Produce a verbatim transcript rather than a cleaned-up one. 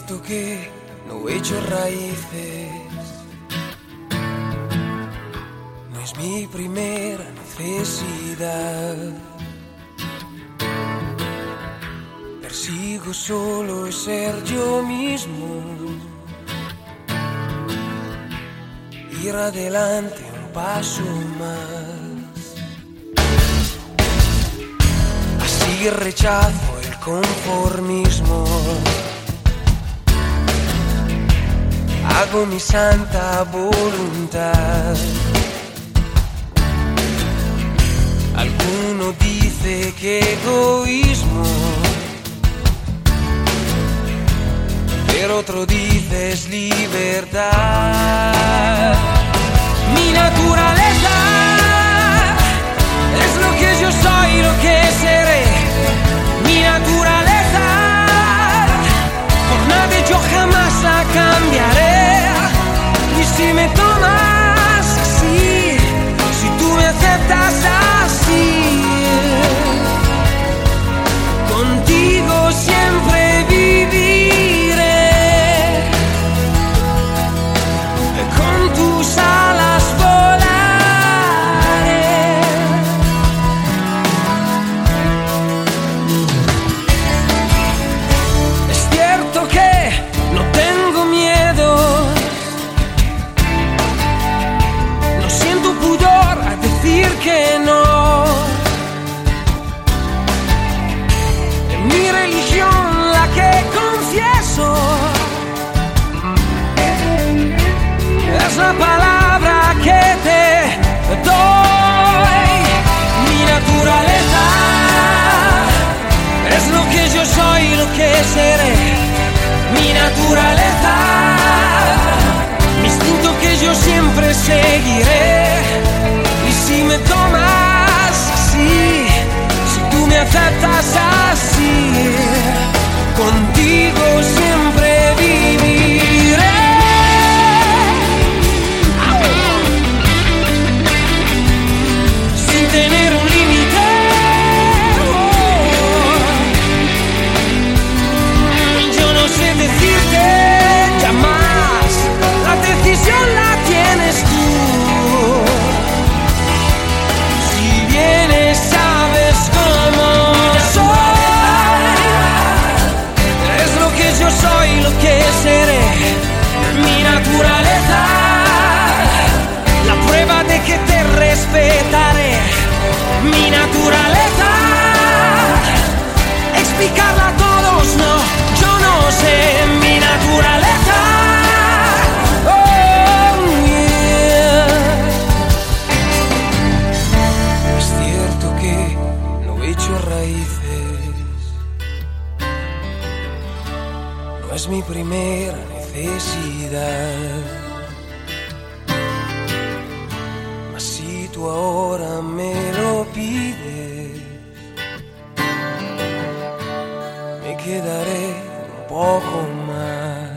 cierto que no he hecho raíces, no es mi primera necesidad. Persigo solo ser yo mismo, ir adelante un paso más. Así rechazo el conformismo, hago mi santa voluntad. Alguno dice que egoísmo, pero otro dice es libertad. Mi naturaleza es lo que yo soy, lo que seré. Mi naturaleza, por nadie yo jamás la cambiaré. Y si me tomas así, si tú me aceptas así, contigo siempre viviré. Con tus alas volaré. Es cierto que no tengo miedo, no siento pudor a decir que no. En mi religión, la que confieso, es la palabra que te doy. Mi naturaleza es lo que yo soy, lo que seré. Mi naturaleza, mi instinto que yo siempre seguiré. Y si me tomas así, si tú me aceptas así, contigo siempre viviré. Tener un límite, oh. Yo no sé decirte jamás, la decisión la tienes tú. Si vienes sabes cómo soy, es lo que yo soy, lo que seré. Mi naturaleza, la prueba de que te respetaré. Mi naturaleza, explicarla a todos, no, yo no sé. Mi naturaleza, oh yeah. Es cierto que no he hecho raíces, no es mi primera necesidad. Tú ahora me lo pides, me quedaré un poco más.